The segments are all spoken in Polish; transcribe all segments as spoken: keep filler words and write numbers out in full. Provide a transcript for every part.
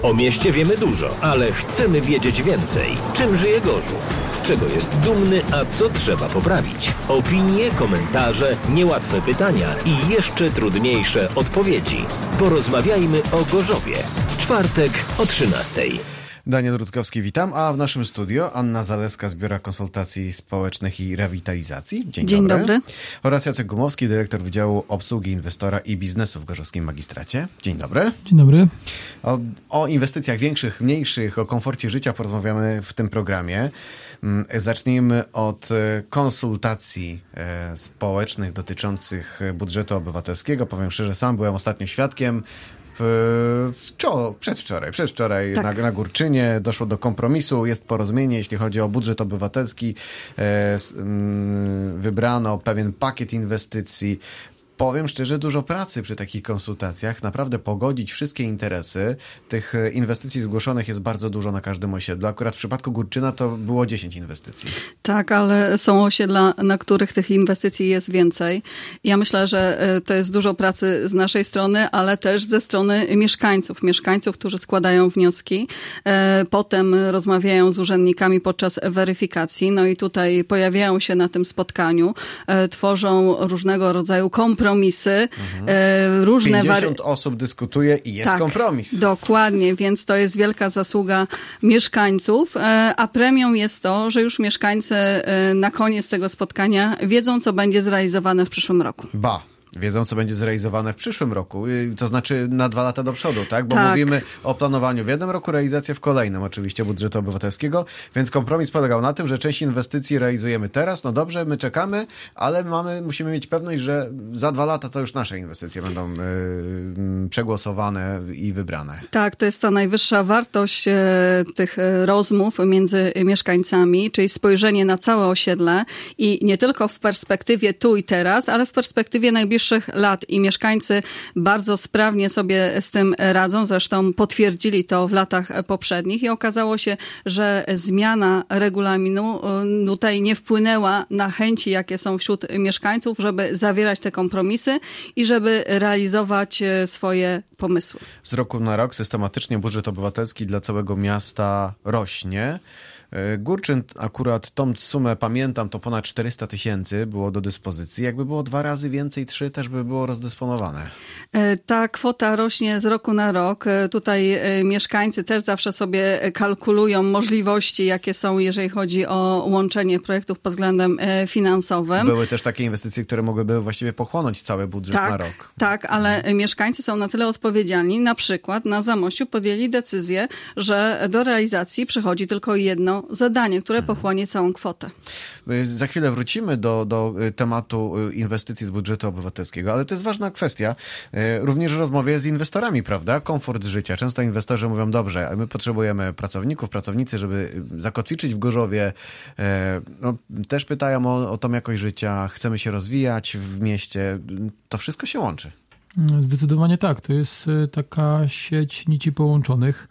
O mieście wiemy dużo, ale chcemy wiedzieć więcej. Czym żyje Gorzów? Z czego jest dumny, a co trzeba poprawić? Opinie, komentarze, niełatwe pytania i jeszcze trudniejsze odpowiedzi. Porozmawiajmy o Gorzowie. W czwartek o trzynastej. Daniel Rutkowski, witam, a w naszym studio Anna Zaleska z Biura Konsultacji Społecznych i Rewitalizacji. Dzień, Dzień dobry. dobry. Oraz Jacek Gumowski, dyrektor Wydziału Obsługi Inwestora i Biznesu w Gorzowskim Magistracie. Dzień dobry. Dzień dobry. O, o inwestycjach większych, mniejszych, o komforcie życia porozmawiamy w tym programie. Zacznijmy od konsultacji społecznych dotyczących budżetu obywatelskiego. Powiem szczerze, sam byłem ostatnio świadkiem. Wczor- przedwczoraj, przedwczoraj tak. na, na Górczynie doszło do kompromisu, jest porozumienie, jeśli chodzi o budżet obywatelski. E, m, wybrano pewien pakiet inwestycji. Powiem szczerze, dużo pracy przy takich konsultacjach. Naprawdę pogodzić wszystkie interesy. Tych inwestycji zgłoszonych jest bardzo dużo na każdym osiedlu. Akurat w przypadku Górczyna to było dziesięć inwestycji. Tak, ale są osiedla, na których tych inwestycji jest więcej. Ja myślę, że to jest dużo pracy z naszej strony, ale też ze strony mieszkańców. Mieszkańców, którzy składają wnioski. Potem rozmawiają z urzędnikami podczas weryfikacji. No i tutaj pojawiają się na tym spotkaniu. Tworzą różnego rodzaju kompromisy. kompromisy, mhm. różne pięćdziesiąt osób dyskutuje i jest tak, kompromis. Dokładnie, więc to jest wielka zasługa mieszkańców, a premią jest to, że już mieszkańcy na koniec tego spotkania wiedzą, co będzie zrealizowane w przyszłym roku. Ba. Wiedzą, co będzie zrealizowane w przyszłym roku. To znaczy na dwa lata do przodu, tak? Bo tak. mówimy o planowaniu w jednym roku, realizacja w kolejnym oczywiście budżetu obywatelskiego, więc kompromis polegał na tym, że część inwestycji realizujemy teraz. No dobrze, my czekamy, ale mamy, musimy mieć pewność, że za dwa lata to już nasze inwestycje będą yy, przegłosowane i wybrane. Tak, to jest ta najwyższa wartość e, tych rozmów między mieszkańcami, czyli spojrzenie na całe osiedle i nie tylko w perspektywie tu i teraz, ale w perspektywie najbliższych lat i mieszkańcy bardzo sprawnie sobie z tym radzą. Zresztą potwierdzili to w latach poprzednich i okazało się, że zmiana regulaminu tutaj nie wpłynęła na chęci, jakie są wśród mieszkańców, żeby zawierać te kompromisy i żeby realizować swoje pomysły. Z roku na rok systematycznie budżet obywatelski dla całego miasta rośnie. Górczyn akurat tą sumę pamiętam, to ponad czterysta tysięcy było do dyspozycji. Jakby było dwa razy więcej, trzy też by było rozdysponowane. Ta kwota rośnie z roku na rok. Tutaj mieszkańcy też zawsze sobie kalkulują możliwości, jakie są, jeżeli chodzi o łączenie projektów pod względem finansowym. Były też takie inwestycje, które mogłyby właściwie pochłonąć cały budżet tak, na rok. Tak, ale mieszkańcy są na tyle odpowiedzialni. Na przykład na Zamościu podjęli decyzję, że do realizacji przychodzi tylko jedno zadanie, które pochłonie całą kwotę. Za chwilę wrócimy do, do tematu inwestycji z budżetu obywatelskiego, ale to jest ważna kwestia. Również w rozmowie z inwestorami, prawda? Komfort życia. Często inwestorzy mówią, dobrze, my potrzebujemy pracowników, pracownicy, żeby zakotwiczyć w Gorzowie. No, też pytają o, o tą jakość życia, chcemy się rozwijać w mieście. To wszystko się łączy. Zdecydowanie tak. To jest taka sieć nici połączonych,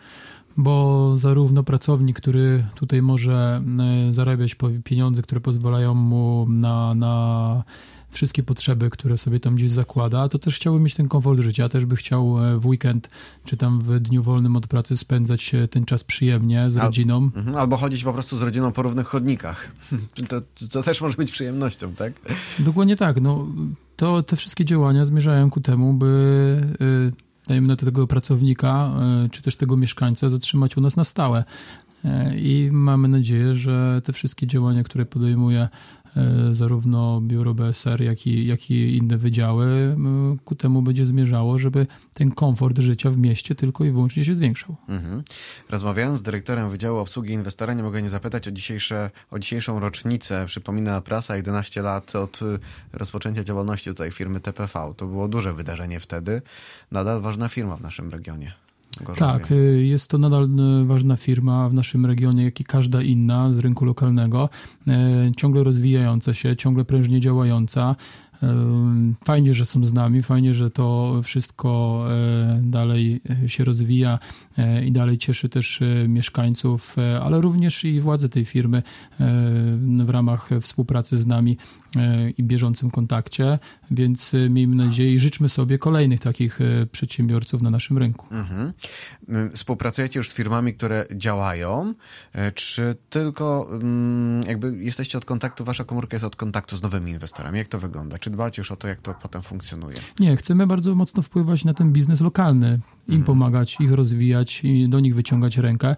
bo zarówno pracownik, który tutaj może zarabiać pieniądze, które pozwalają mu na, na wszystkie potrzeby, które sobie tam gdzieś zakłada, to też chciałby mieć ten komfort życia, też by chciał w weekend, czy tam w dniu wolnym od pracy spędzać ten czas przyjemnie z rodziną. Al, albo chodzić po prostu z rodziną po równych chodnikach. To, to też może być przyjemnością, tak? Dokładnie tak. No, to te wszystkie działania zmierzają ku temu, by dajmy na tego pracownika, czy też tego mieszkańca zatrzymać u nas na stałe. I mamy nadzieję, że te wszystkie działania, które podejmuje zarówno biuro B S R, jak i, jak i inne wydziały, ku temu będzie zmierzało, żeby ten komfort życia w mieście tylko i wyłącznie się zwiększał. Mhm. Rozmawiając z dyrektorem Wydziału Obsługi Inwestora, nie mogę nie zapytać o, dzisiejsze, o dzisiejszą rocznicę. Przypomina prasa, jedenaście lat od rozpoczęcia działalności tutaj firmy T P V. To było duże wydarzenie wtedy. Nadal ważna firma w naszym regionie. Gorzowie. Tak, jest to nadal ważna firma w naszym regionie, jak i każda inna z rynku lokalnego. Ciągle rozwijająca się, ciągle prężnie działająca. Fajnie, że są z nami, fajnie, że to wszystko dalej się rozwija i dalej cieszy też mieszkańców, ale również i władze tej firmy w ramach współpracy z nami i bieżącym kontakcie, więc miejmy nadzieję i życzmy sobie kolejnych takich przedsiębiorców na naszym rynku. Mhm. Współpracujecie już z firmami, które działają, czy tylko jakby jesteście od kontaktu, wasza komórka jest od kontaktu z nowymi inwestorami? Jak to wygląda? Czy dbacie już o to, jak to potem funkcjonuje? Nie, chcemy bardzo mocno wpływać na ten biznes lokalny, im mhm. pomagać, ich rozwijać i do nich wyciągać rękę.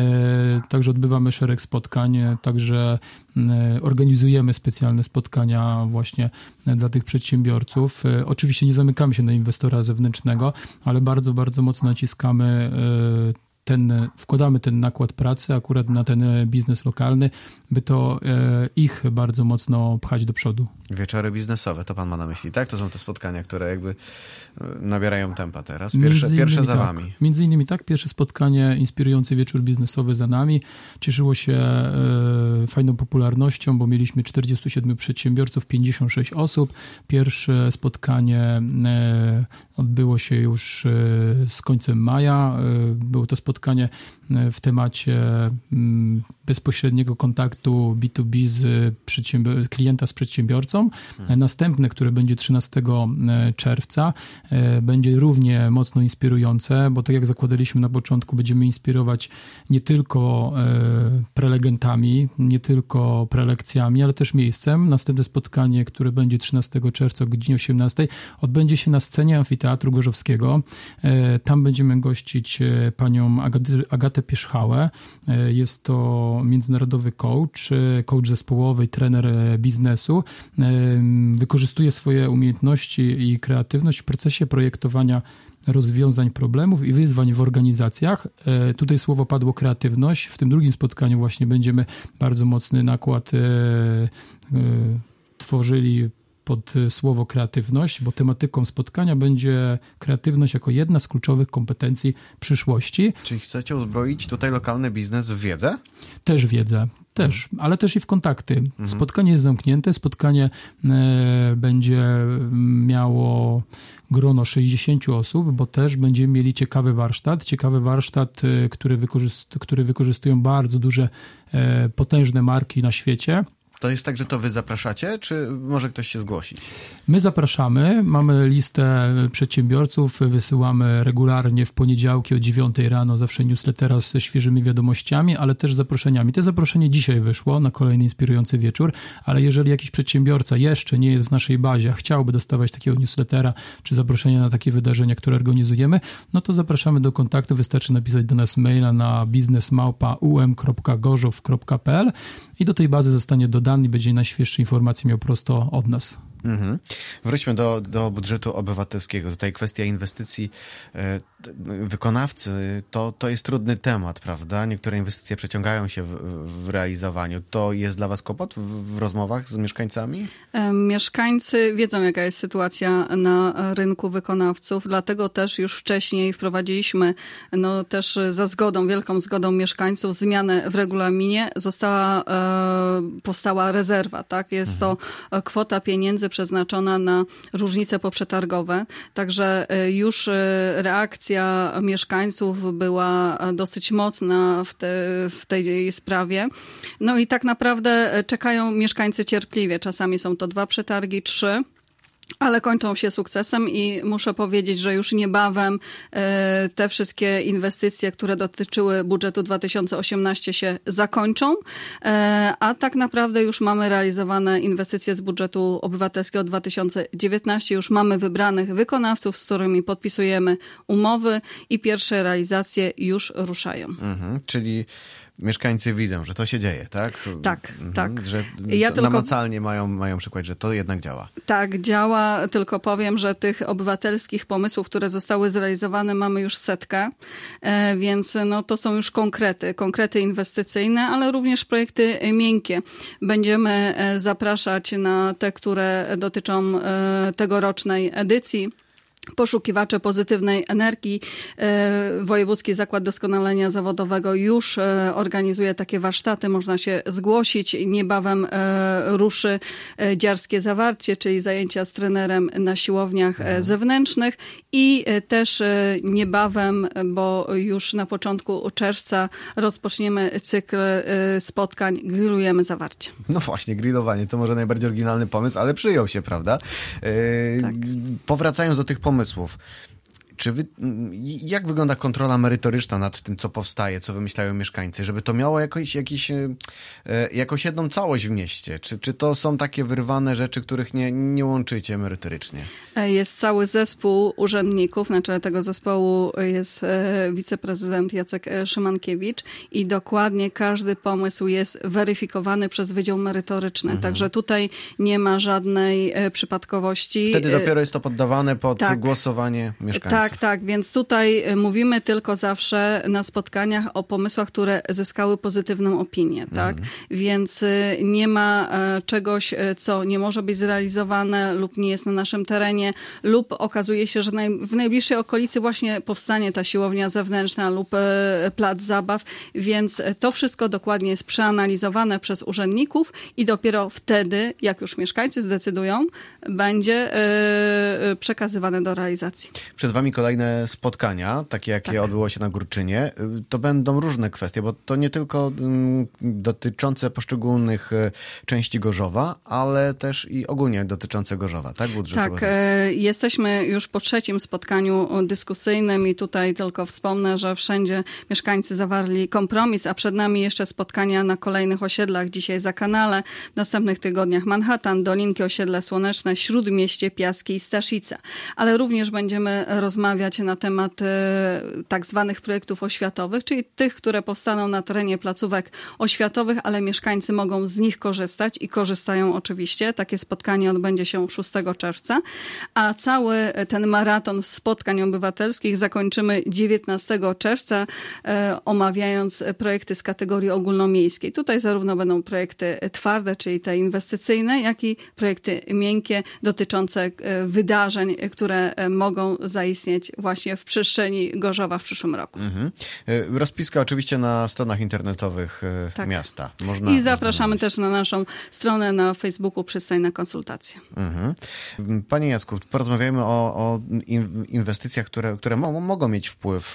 Także odbywamy szereg spotkań, także organizujemy specjalne spotkania właśnie dla tych przedsiębiorców. Oczywiście nie zamykamy się na inwestora zewnętrznego, ale bardzo, bardzo mocno naciskamy ten, wkładamy ten nakład pracy akurat na ten biznes lokalny, by to ich bardzo mocno pchać do przodu. Wieczory biznesowe, to pan ma na myśli, tak? To są te spotkania, które jakby nabierają tempa teraz. Pierwsze, pierwsze za wami. Tak. Między innymi tak, pierwsze spotkanie, inspirujący wieczór biznesowy za nami. Cieszyło się e, fajną popularnością, bo mieliśmy czterdziestu siedmiu przedsiębiorców, pięćdziesiąt sześć osób. Pierwsze spotkanie e, odbyło się już e, z końcem maja. E, było to spotkanie w temacie bezpośredniego kontaktu B dwa B z przedsiębior- klienta z przedsiębiorcą. Hmm. Następne, które będzie trzynastego czerwca, będzie równie mocno inspirujące, bo tak jak zakładaliśmy na początku, będziemy inspirować nie tylko prelegentami, nie tylko prelekcjami, ale też miejscem. Następne spotkanie, które będzie trzynastego czerwca o godzinie osiemnastej, odbędzie się na scenie Amfiteatru Gorzowskiego. Tam będziemy gościć panią Agatę, Agatę Pierzchałę. Jest to międzynarodowy coach, coach zespołowy, trener biznesu. Wykorzystuje swoje umiejętności i kreatywność w procesie projektowania rozwiązań problemów i wyzwań w organizacjach. Tutaj słowo padło kreatywność. W tym drugim spotkaniu właśnie będziemy bardzo mocny nakład tworzyli pod słowo kreatywność, bo tematyką spotkania będzie kreatywność jako jedna z kluczowych kompetencji przyszłości. Czyli chcecie uzbroić tutaj lokalny biznes w wiedzę? Też wiedzę. Też, ale też i w kontakty. Mhm. Spotkanie jest zamknięte, spotkanie e, będzie miało grono sześćdziesięciu osób, bo też będziemy mieli ciekawy warsztat, ciekawy warsztat, e, który, wykorzyst- który wykorzystują bardzo duże, e, potężne marki na świecie. To jest tak, że to wy zapraszacie, czy może ktoś się zgłosić? My zapraszamy, mamy listę przedsiębiorców, wysyłamy regularnie w poniedziałki o dziewiątej rano zawsze newslettera ze świeżymi wiadomościami, ale też zaproszeniami. To zaproszenie dzisiaj wyszło na kolejny inspirujący wieczór, ale jeżeli jakiś przedsiębiorca jeszcze nie jest w naszej bazie, a chciałby dostawać takiego newslettera, czy zaproszenia na takie wydarzenia, które organizujemy, no to zapraszamy do kontaktu. Wystarczy napisać do nas maila na biznes małpa u m kropka gorzów kropka p l i do tej bazy zostanie dodany i będzie najświeższe informacje miał prosto od nas. Mhm. Wróćmy do, do budżetu obywatelskiego. Tutaj kwestia inwestycji wykonawcy to, to jest trudny temat, prawda? Niektóre inwestycje przeciągają się w, w realizowaniu. To jest dla was kłopot w, w rozmowach z mieszkańcami? Mieszkańcy wiedzą, jaka jest sytuacja na rynku wykonawców, dlatego też już wcześniej wprowadziliśmy, no też za zgodą, wielką zgodą mieszkańców, zmianę w regulaminie. Została, e, powstała rezerwa, tak? Jest mhm. to kwota pieniędzy przeznaczona na różnice poprzetargowe. Także już reakcja mieszkańców była dosyć mocna w, te, w tej sprawie. No i tak naprawdę czekają mieszkańcy cierpliwie. Czasami są to dwa przetargi, trzy. Ale kończą się sukcesem i muszę powiedzieć, że już niebawem e, te wszystkie inwestycje, które dotyczyły budżetu dwa tysiące osiemnastego się zakończą, e, a tak naprawdę już mamy realizowane inwestycje z budżetu obywatelskiego dwa tysiące dziewiętnastego. Już mamy wybranych wykonawców, z którymi podpisujemy umowy i pierwsze realizacje już ruszają. Mhm, czyli mieszkańcy widzą, że to się dzieje, tak? Tak, mhm, tak. Że ja tylko namacalnie mają, mają przykład, że to jednak działa. Tak, działa, tylko powiem, że tych obywatelskich pomysłów, które zostały zrealizowane, mamy już setkę, więc no, to są już konkrety, konkrety inwestycyjne, ale również projekty miękkie. Będziemy zapraszać na te, które dotyczą tegorocznej edycji. poszukiwacze pozytywnej energii. Wojewódzki Zakład Doskonalenia Zawodowego już organizuje takie warsztaty. Można się zgłosić. Niebawem ruszy dziarskie zawarcie, czyli zajęcia z trenerem na siłowniach zewnętrznych. I też niebawem, bo już na początku czerwca rozpoczniemy cykl spotkań Grillujemy Zawarcie. No właśnie, grillowanie to może najbardziej oryginalny pomysł, ale przyjął się, prawda? Yy, tak. Powracając do tych pomysłów. Czy wy, jak wygląda kontrola merytoryczna nad tym, co powstaje, co wymyślają mieszkańcy, żeby to miało jakoś, jakiś, e, jakąś jedną całość w mieście? Czy, czy to są takie wyrwane rzeczy, których nie, nie łączycie merytorycznie? Jest cały zespół urzędników. Na czele tego zespołu jest wiceprezydent Jacek Szymankiewicz i dokładnie każdy pomysł jest weryfikowany przez Wydział Merytoryczny. Mhm. Także tutaj nie ma żadnej przypadkowości. Wtedy dopiero jest to poddawane pod tak. głosowanie mieszkańców. Tak, tak, więc tutaj mówimy tylko zawsze na spotkaniach o pomysłach, które zyskały pozytywną opinię, tak? Mhm. Więc nie ma czegoś, co nie może być zrealizowane lub nie jest na naszym terenie, lub okazuje się, że w najbliższej okolicy właśnie powstanie ta siłownia zewnętrzna lub plac zabaw, więc to wszystko dokładnie jest przeanalizowane przez urzędników i dopiero wtedy, jak już mieszkańcy zdecydują, będzie przekazywane do realizacji. Przed wami kolejne spotkania, takie jakie tak. odbyło się na Górczynie. To będą różne kwestie, bo to nie tylko dotyczące poszczególnych części Gorzowa, ale też i ogólnie dotyczące Gorzowa, tak? Budżetu. Tak, e, jesteśmy już po trzecim spotkaniu dyskusyjnym i tutaj tylko wspomnę, że wszędzie mieszkańcy zawarli kompromis, a przed nami jeszcze spotkania na kolejnych osiedlach. Dzisiaj Zakanale, w następnych tygodniach Manhattan, Dolinki, Osiedle Słoneczne, Śródmieście, Piaski i Staszice. Ale również będziemy rozmawiać na temat e, tak zwanych projektów oświatowych, czyli tych, które powstaną na terenie placówek oświatowych, ale mieszkańcy mogą z nich korzystać i korzystają oczywiście. Takie spotkanie odbędzie się szóstego czerwca, a cały ten maraton spotkań obywatelskich zakończymy dziewiętnastego czerwca, e, omawiając projekty z kategorii ogólnomiejskiej. Tutaj zarówno będą projekty twarde, czyli te inwestycyjne, jak i projekty miękkie dotyczące e, wydarzeń, które e, mogą zaistnieć właśnie w przestrzeni Gorzowa w przyszłym roku. Mhm. Rozpiska oczywiście na stronach internetowych tak. miasta. Można, I zapraszamy też na naszą stronę na Facebooku Przystań na konsultacje. Mhm. Panie Jacku, porozmawiajmy o, o inwestycjach, które, które mo- mogą mieć wpływ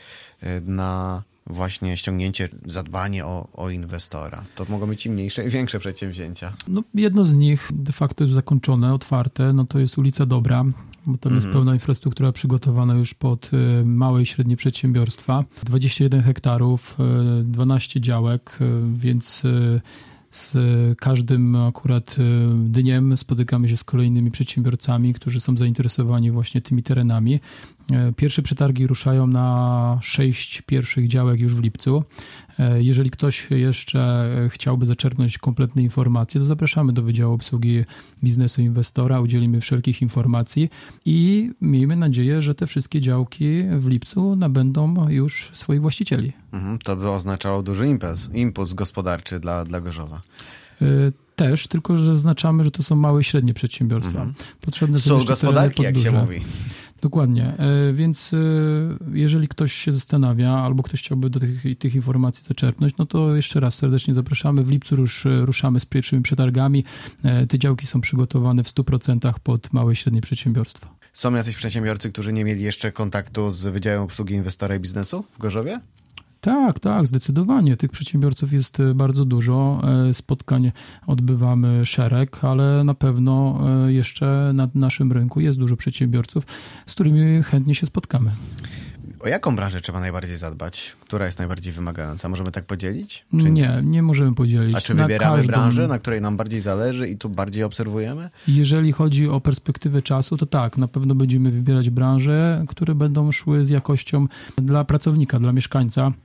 na właśnie ściągnięcie, zadbanie o, o inwestora. To mogą być i mniejsze, i większe przedsięwzięcia. No, jedno z nich de facto jest zakończone, otwarte, no to jest ulica Dobra, bo tam mm-hmm. jest pełna infrastruktura przygotowana już pod małe i średnie przedsiębiorstwa. dwadzieścia jeden hektarów, dwanaście działek, więc z każdym akurat dniem spotykamy się z kolejnymi przedsiębiorcami, którzy są zainteresowani właśnie tymi terenami. Pierwsze przetargi ruszają na sześć pierwszych działek już w lipcu. Jeżeli ktoś jeszcze chciałby zaczerpnąć kompletne informacje, to zapraszamy do Wydziału Obsługi Biznesu Inwestora, udzielimy wszelkich informacji i miejmy nadzieję, że te wszystkie działki w lipcu nabędą już swoich właścicieli. Mhm, to by oznaczało duży impuls, impuls gospodarczy dla, dla Gorzowa. Też, tylko że zaznaczamy, że to są małe i średnie przedsiębiorstwa. Mhm. Potrzebne są jeszcze gospodarki, jak się mówi. Dokładnie, więc jeżeli ktoś się zastanawia albo ktoś chciałby do tych, tych informacji zaczerpnąć, no to jeszcze raz serdecznie zapraszamy. W lipcu już ruszamy z pierwszymi przetargami. Te działki są przygotowane w stu procentach pod małe i średnie przedsiębiorstwa. Są jacyś przedsiębiorcy, którzy nie mieli jeszcze kontaktu z Wydziałem Obsługi Inwestora i Biznesu w Gorzowie? Tak, tak, zdecydowanie. Tych przedsiębiorców jest bardzo dużo. Spotkań odbywamy szereg, ale na pewno jeszcze na naszym rynku jest dużo przedsiębiorców, z którymi chętnie się spotkamy. O jaką branżę trzeba najbardziej zadbać? Która jest najbardziej wymagająca? Możemy tak podzielić? Czy nie, nie, nie możemy podzielić. A czy wybieramy każdą... branżę, na której nam bardziej zależy i tu bardziej obserwujemy? Jeżeli chodzi o perspektywę czasu, to tak, na pewno będziemy wybierać branże, które będą szły z jakością dla pracownika, dla mieszkańca.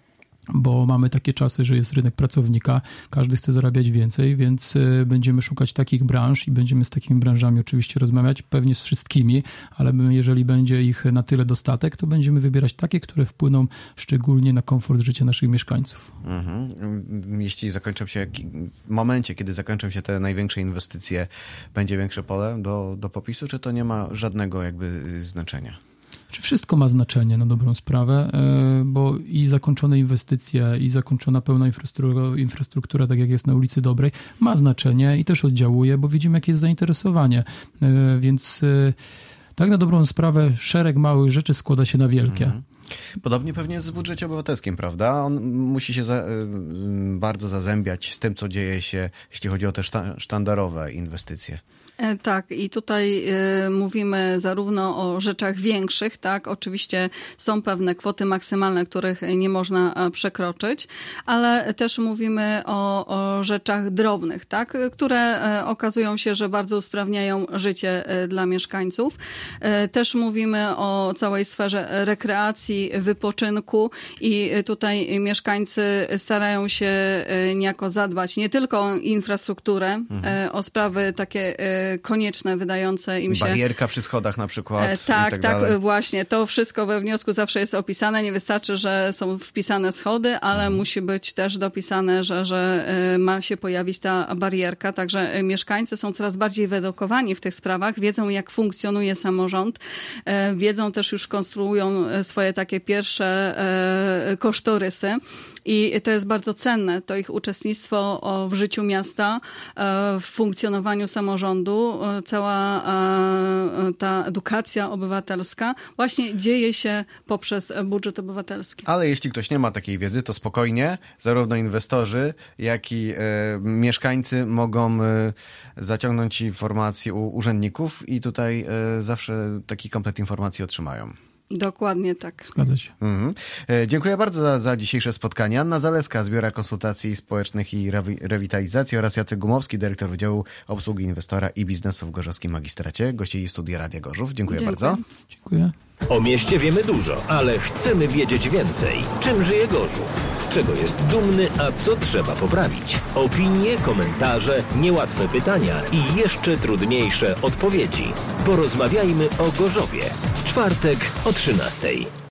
bo mamy takie czasy, że jest rynek pracownika, każdy chce zarabiać więcej, więc będziemy szukać takich branż i będziemy z takimi branżami oczywiście rozmawiać, pewnie z wszystkimi, ale jeżeli będzie ich na tyle dostatek, to będziemy wybierać takie, które wpłyną szczególnie na komfort życia naszych mieszkańców. Mhm. Jeśli zakończą się, w momencie, kiedy zakończą się te największe inwestycje, będzie większe pole do, do popisu, czy to nie ma żadnego jakby znaczenia? Czy wszystko ma znaczenie na dobrą sprawę, bo i zakończone inwestycje, i zakończona pełna infrastruktura, infrastruktura, tak jak jest na ulicy Dobrej, ma znaczenie i też oddziałuje, bo widzimy, jakie jest zainteresowanie. Więc tak na dobrą sprawę szereg małych rzeczy składa się na wielkie. Mhm. Podobnie pewnie jest w budżecie obywatelskim, prawda? On musi się za, bardzo zazębiać z tym, co dzieje się, jeśli chodzi o te sztandarowe inwestycje. Tak, i tutaj y, mówimy zarówno o rzeczach większych, tak, oczywiście są pewne kwoty maksymalne, których nie można przekroczyć, ale też mówimy o, o rzeczach drobnych, tak, które y, okazują się, że bardzo usprawniają życie y, dla mieszkańców. Y, też mówimy o całej sferze rekreacji, wypoczynku i tutaj mieszkańcy starają się y, niejako zadbać nie tylko o infrastrukturę, mhm. y, o sprawy takie y, konieczne, wydające im się... Barierka przy schodach na przykład. E, tak, i tak, tak, dalej. właśnie. To wszystko we wniosku zawsze jest opisane. Nie wystarczy, że są wpisane schody, ale mhm. musi być też dopisane, że, że ma się pojawić ta barierka. Także mieszkańcy są coraz bardziej wyedukowani w tych sprawach, wiedzą, jak funkcjonuje samorząd, e, wiedzą też, już konstruują swoje takie pierwsze e, kosztorysy i to jest bardzo cenne. To ich uczestnictwo w życiu miasta, w funkcjonowaniu samorządu, cała ta edukacja obywatelska właśnie dzieje się poprzez budżet obywatelski. Ale jeśli ktoś nie ma takiej wiedzy, to spokojnie, zarówno inwestorzy, jak i e, mieszkańcy mogą e, zaciągnąć informacje u urzędników i tutaj e, zawsze taki komplet informacji otrzymają. Dokładnie tak. Zgadza się. Mhm. E, dziękuję bardzo za, za dzisiejsze spotkanie. Anna Zaleska z Biura Konsultacji Społecznych i Rewi- Rewitalizacji oraz Jacek Gumowski, dyrektor Wydziału Obsługi Inwestora i Biznesu w Gorzowskim Magistracie, gościli Studia Radia Gorzów. Dziękuję, Dziękuję. bardzo. Dziękuję. O mieście wiemy dużo, ale chcemy wiedzieć więcej. Czym żyje Gorzów? Z czego jest dumny, a co trzeba poprawić? Opinie, komentarze, niełatwe pytania i jeszcze trudniejsze odpowiedzi. Porozmawiajmy o Gorzowie w czwartek o trzynastej.